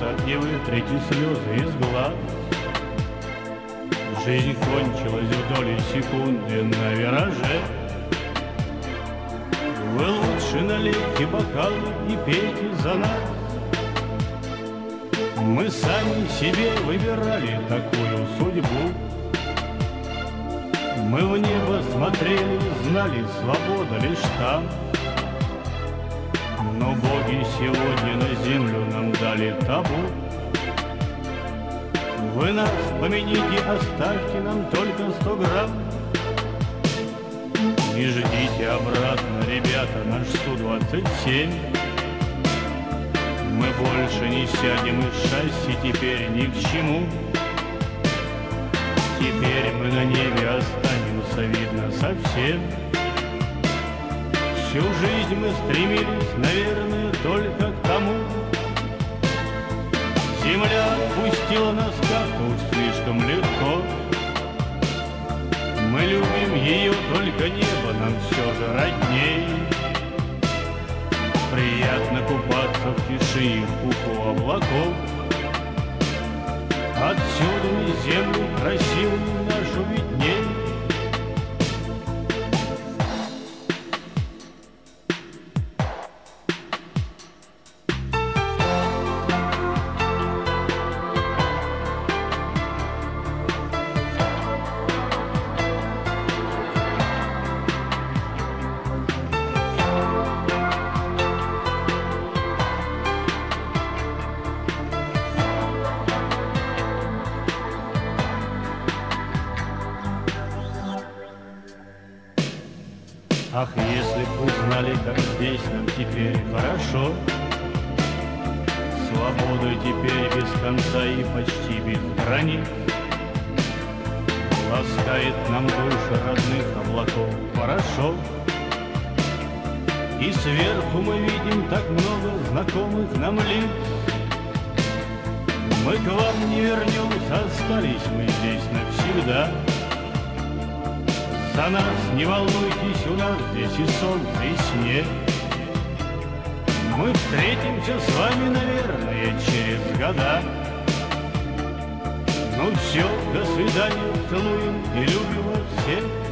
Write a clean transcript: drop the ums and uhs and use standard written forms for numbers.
фото и вытрите слезы из глаз. Жизнь кончилась в доли секунды на вираже. Вы лучше налейте бокалы и пейте за нас. Мы сами себе выбирали такую судьбу. Мы в небо смотрели, знали, свобода лишь там. Но боги сегодня на землю нам дали табу. Вы нас помяните, оставьте нам только 100 грамм. Не ждите обратно, ребята, наш Су-27. Мы больше не сядем, и шасси теперь ни к чему. Теперь мы на небе останемся, видно, совсем. Всю жизнь мы стремились, наверное, только к тому. Земля отпустила нас как-то уж слишком легко. Мы любим ее, только небо нам все же родней. Приятно купаться в тиши и в пуху облаков. Отсюда мы землю красивую нашу видней. Ах, если б узнали, как здесь нам теперь хорошо, свободой теперь без конца и почти без границ. Ласкает нам души родных облаков хорошо. И сверху мы видим так много знакомых нам лиц. Мы к вам не вернемся, остались мы здесь навсегда. За нас не волнуйтесь, у нас здесь и солнце, и снег. Мы встретимся с вами, наверное, через года. Ну все, до свидания, целуем и любим вас всех.